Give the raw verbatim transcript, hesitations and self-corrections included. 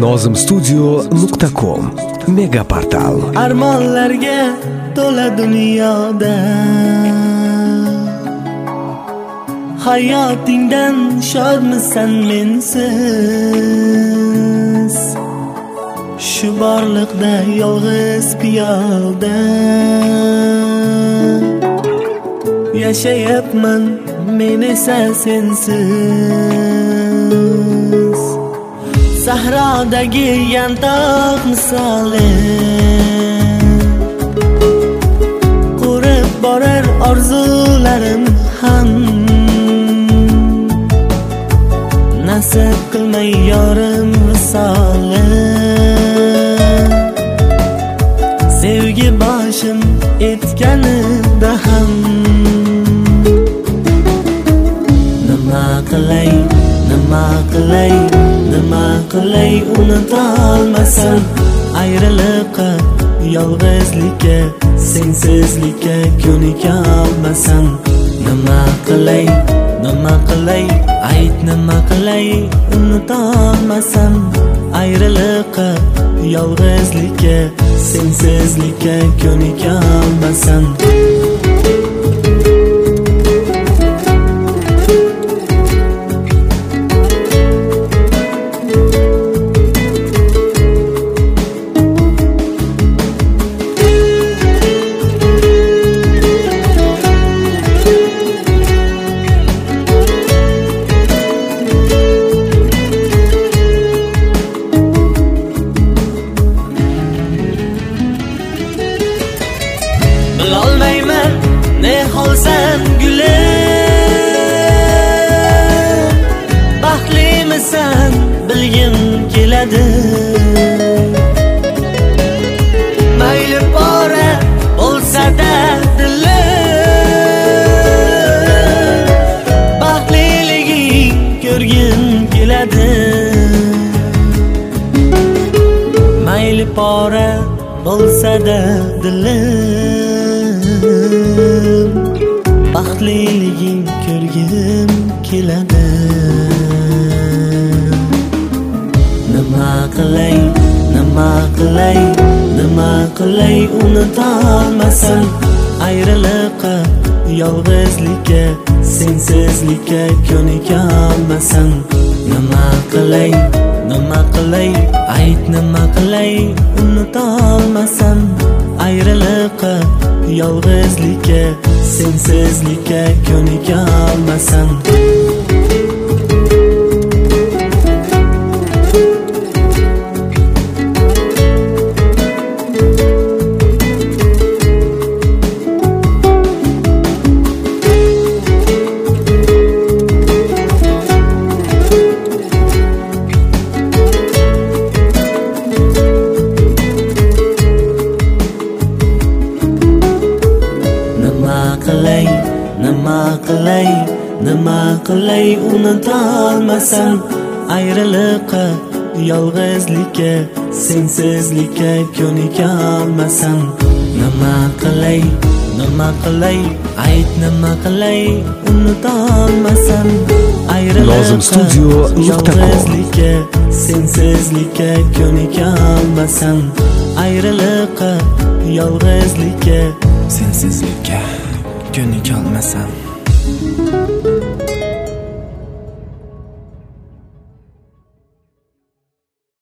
nozim studio nuqta com mega portal. Armonlarga to'la dunyoda hayotingdan shodmisan mensiz, shu borliqda yolg'iz piyoda yashayapman men esa sensiz. Sahrodagi yantoq misoli qurib borar orzularim ham, nasib qilmay yorim visoli. Sevgi boshim etganida ham nima qilay, nima qilay, nima qilay unutolmasam ayriliqqa, yolg'izlikka, sensizlikka ko'nikolmasam. Nima qilay, nima qilay, ayt nima qilay unutolmasam ayriliqqa, yolg'izlikka, sensizlikka ko'nikolmasam. Bilolmayman ne holsan gulim, baxtlimisan bilgim keladi. Mayli pora bo'lsa-da dilim, baxtliliging ko'rgim keladi. Mayli pora bo'lsa-da dilim, baxtliliging ko'rgim keladi. Nima qilay, nima qilay, nima qilay unutolmasam ayriliqqa, yolg'izlikka, sensizlikka ko'nikolmasam. Nima qilay, nima qilay, ayt nima qilay unutolmasam ayriliqqa, yolg'izlikka, sensizlikka ko'nikolmasam. Nima qilay, nima qilay unutolmasam ayriliqqa, yolg'izlikka, sensizlikka ko'nikolmasam. Nima qilay, nima qilay, ayt nima qilay unutolmasam ayriliqqa, yolg'izlikka, sensizlikka ko'nikolmasam ayriliqqa, yolg'izlikka, sensizlikka ko'nikolmasam.